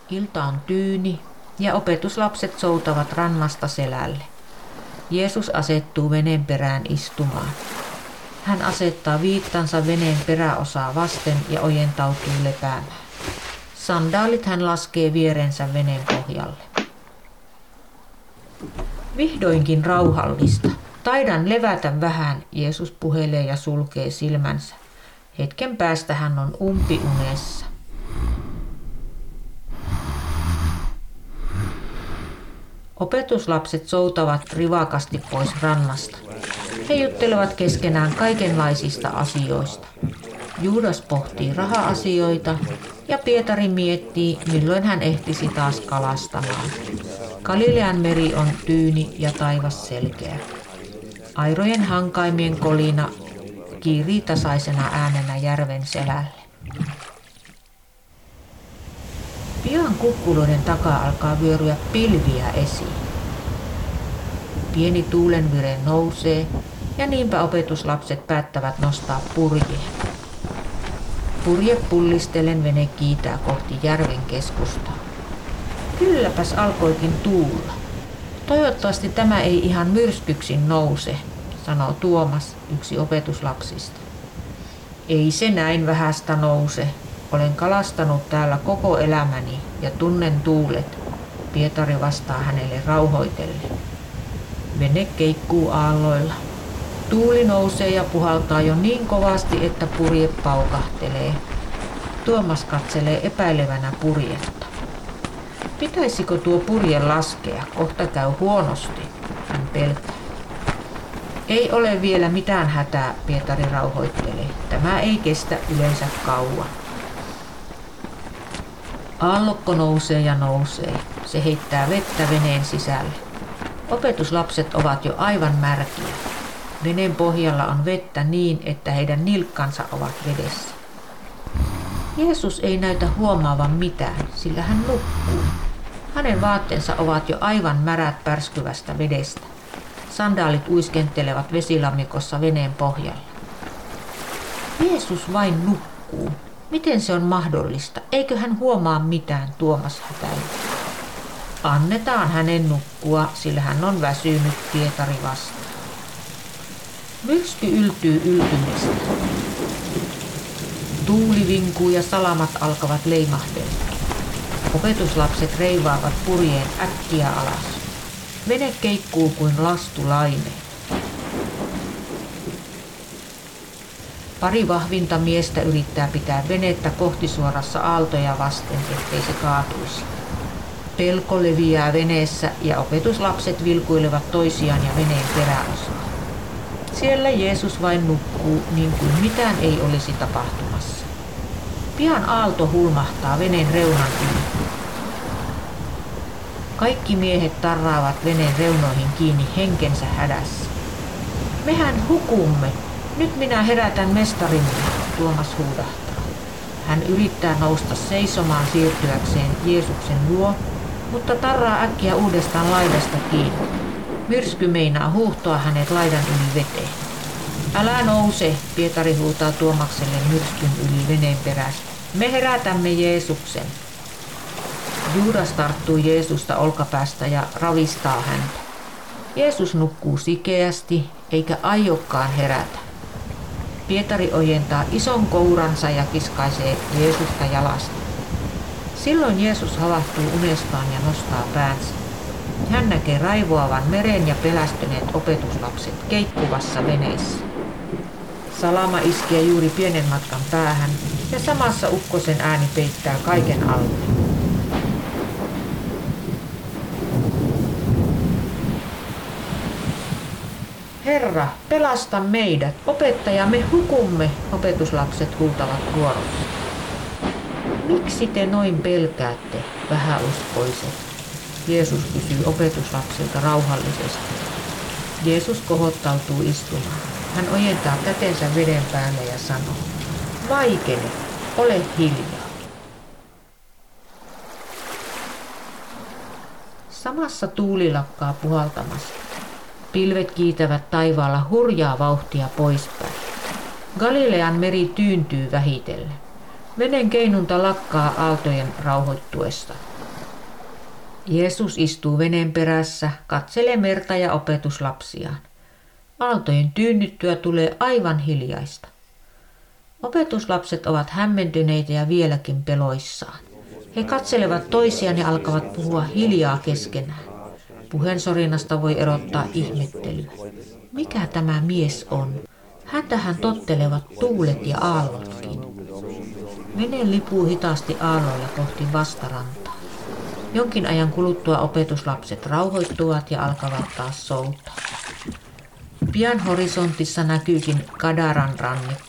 Ilta on tyyni ja opetuslapset soutavat rannasta selälle. Jeesus asettuu veneen perään istumaan. Hän asettaa viittansa veneen peräosaa vasten ja ojentautuu lepäämään. Sandaalit hän laskee vierensä veneen pohjalle. Vihdoinkin rauhallista. Taidan levätä vähän, Jeesus puhelee ja sulkee silmänsä. Hetken päästä hän on umpiunessa. Opetuslapset soutavat rivakasti pois rannasta. He juttelevat keskenään kaikenlaisista asioista. Juudas pohtii raha-asioita ja Pietari miettii, milloin hän ehtisi taas kalastamaan. Galilean meri on tyyni ja taivas selkeä. Airojen hankaimien kolina kiirii tasaisena äänenä järven selälle. Pian kukkuloiden takaa alkaa vyöryä pilviä esiin. Pieni tuulenvire nousee ja niinpä opetuslapset päättävät nostaa purjeen. Purje pullistellen vene kiitää kohti järven keskustaa. Kylläpäs alkoikin tuulla. Toivottavasti tämä ei ihan myrskyksin nouse, sanoo Tuomas, yksi opetuslapsista. Ei se näin vähästä nouse. Olen kalastanut täällä koko elämäni ja tunnen tuulet, Pietari vastaa hänelle rauhoitellen. Vene keikkuu aalloilla. Tuuli nousee ja puhaltaa jo niin kovasti, että purje paukahtelee. Tuomas katselee epäilevänä purjetta. Pitäisikö tuo purje laskea? Kohta käy huonosti, hän pelkää. Ei ole vielä mitään hätää, Pietari rauhoittelee. Tämä ei kestä yleensä kauan. Aallokko nousee ja nousee. Se heittää vettä veneen sisälle. Opetuslapset ovat jo aivan märkiä. Veneen pohjalla on vettä niin, että heidän nilkkansa ovat vedessä. Jeesus ei näytä huomaavan mitään, sillä hän nukkuu. Hänen vaatteensa ovat jo aivan märät pärskyvästä vedestä. Sandaalit uiskentelevat vesilammikossa veneen pohjalla. Jeesus vain nukkuu. Miten se on mahdollista? Eikö hän huomaa mitään, Tuomas hätäilee. Annetaan hänen nukkua, sillä hän on väsynyt, Pietari vastaa. Myrsky yltyy yltymistä. Tuuli vinkuu ja salamat alkavat leimahdella. Opetuslapset reivaavat purjeen äkkiä alas. Vene keikkuu kuin lastulaine. Pari vahvinta miestä yrittää pitää venettä kohtisuorassa aaltoja vasten, ettei se kaatuisi. Pelko leviää veneessä ja opetuslapset vilkuilevat toisiaan ja veneen peräosaa. Siellä Jeesus vain nukkuu niin kuin mitään ei olisi tapahtumassa. Pian aalto hulmahtaa veneen reunan yli. Kaikki miehet tarraavat veneen reunoihin kiinni henkensä hädässä. Mehän hukumme. Nyt minä herätän mestarimme, Tuomas huudahtaa. Hän yrittää nousta seisomaan siirtyäkseen Jeesuksen luo, mutta tarraa äkkiä uudestaan laidasta kiinni. Myrsky meinaa huuhtoa hänet laidan yli veteen. Älä nouse, Pietari huutaa Tuomakselle myrskyn yli veneen perästä. Me herätämme Jeesuksen. Juudas tarttuu Jeesusta olkapäästä ja ravistaa häntä. Jeesus nukkuu sikeästi eikä aiokaan herätä. Pietari ojentaa ison kouransa ja kiskaisee Jeesusta jalasta. Silloin Jeesus havahtuu unestaan ja nostaa päänsä. Hän näkee raivoavan meren ja pelästyneet opetuslapset keikkuvassa veneessä. Salama iskee juuri pienen matkan päähän ja samassa ukkosen ääni peittää kaiken alle. Herra, pelasta meidät. Opettaja, me hukumme, opetuslapset huutavat kuorossa. Miksi te noin pelkäätte, vähäuskoiset? Jeesus kysyy opetuslapsilta rauhallisesti. Jeesus kohottautuu istumaan. Hän ojentaa kätensä veden päälle ja sanoo, vaikene, ole hiljaa. Samassa tuuli lakkaa puhaltamasta. Pilvet kiitävät taivaalla hurjaa vauhtia poispäin. Galilean meri tyyntyy vähitellen. Veneen keinunta lakkaa aaltojen rauhoittuessa. Jeesus istuu veneen perässä, katselee merta ja opetuslapsiaan. Aaltojen tyynnyttyä tulee aivan hiljaista. Opetuslapset ovat hämmentyneitä ja vieläkin peloissaan. He katselevat toisiaan ja alkavat puhua hiljaa keskenään. Puheensorinasta voi erottaa ihmettelyä. Mikä tämä mies on? Häntähän tottelevat tuulet ja aallotkin. Vene lipuu hitaasti aalloilla kohti vastarantaa. Jonkin ajan kuluttua opetuslapset rauhoittuvat ja alkavat taas soutaa. Pian horisontissa näkyykin Gadaran rannikko.